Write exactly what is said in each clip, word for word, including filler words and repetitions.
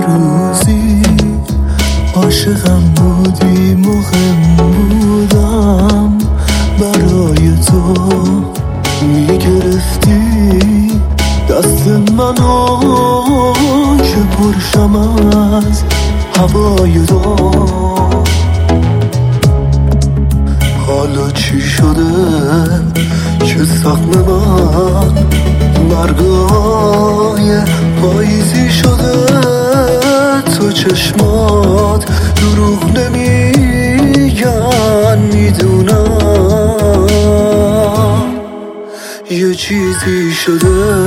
روزی عاشقم بودی، مهم بودم برای تو، میگرفتی دست منو که پرشم از هوای تو. حالا چی شده که سقم من مرگای پاییزی شده؟ تو چشمات دروغ نمیگن، میدونم یه چیزی شده.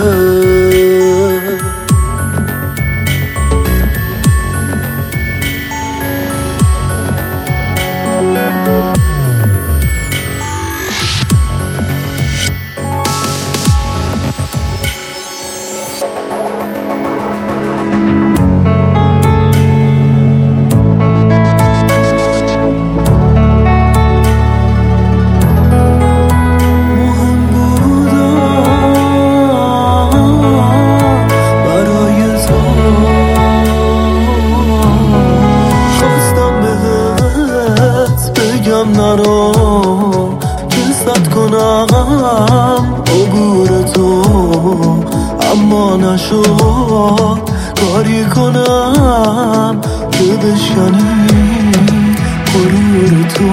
نرو که صد کنم عبور تو، اما نشد کاری کنم که بشکنی غرور تو.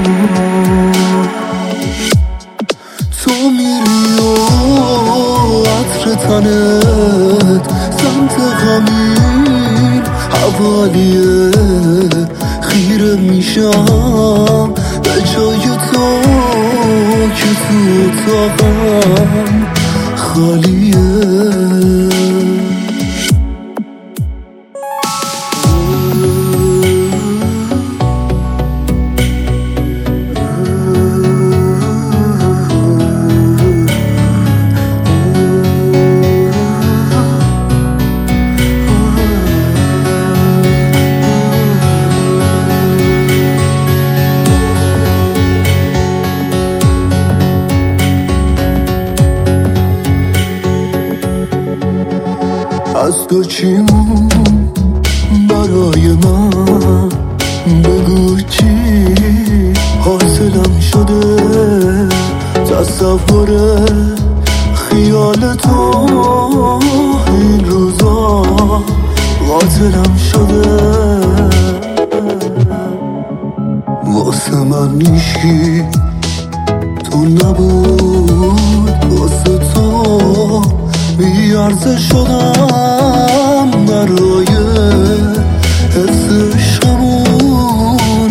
تو میری و عطر تنت سمت غمین حوالیه، خیره میشم به جای تو که تو اتاقم خالیه. از تو چی مون برای من؟ بگو چی حاصلم شده؟ تصور خیال تو این روزا قاتلم شده. واسه من نیشی تو نبود، واسه تو بیارزه شدم برای حفظ عشقمون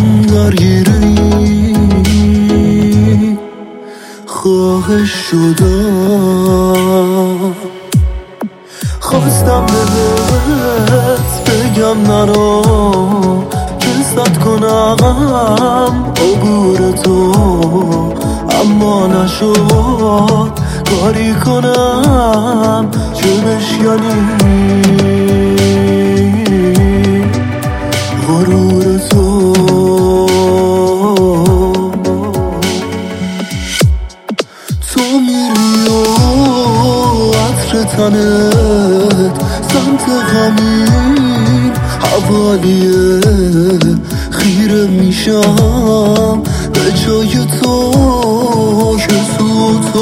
درگیری خواهش شدم. خواستم بهت بگم نرو که صد کنم عبور تو، اما نشد کاری کنم که بشکنی غرور تو. تو میری و عطر تنت سمت غمین حوالیه، خیره میشم به جای تو که تو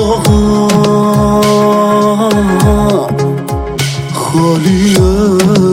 اتاقم خالیه.